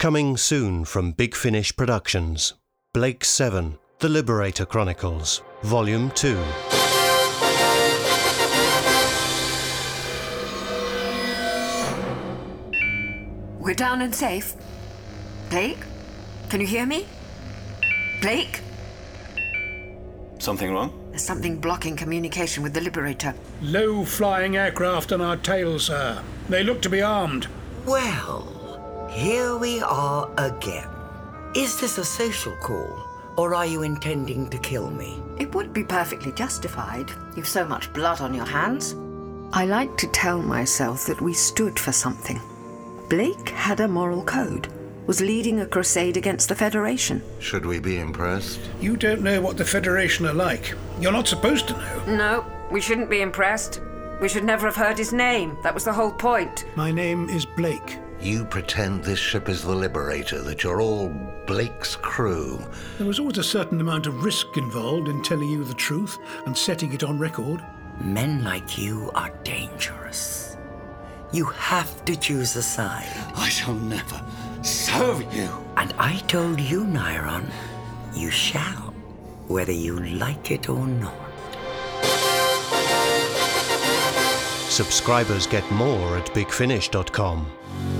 Coming soon from Big Finish Productions. Blake 7, The Liberator Chronicles, Volume 2. We're down and safe. Blake? Can you hear me? Blake? Something wrong? There's something blocking communication with the Liberator. Low-flying aircraft on our tail, sir. They look to be armed. Well, here we are again. Is this a social call, or are you intending to kill me? It would be perfectly justified. You've so much blood on your hands. I like to tell myself that we stood for something. Blake had a moral code, was leading a crusade against the Federation. Should we be impressed? You don't know what the Federation are like. You're not supposed to know. No, we shouldn't be impressed. We should never have heard his name. That was the whole point. My name is Blake. You pretend this ship is the Liberator, that you're all Blake's crew. There was always a certain amount of risk involved in telling you the truth and setting it on record. Men like you are dangerous. You have to choose a side. I shall never serve you. And I told you, Nyron, you shall, whether you like it or not. Subscribers get more at bigfinish.com.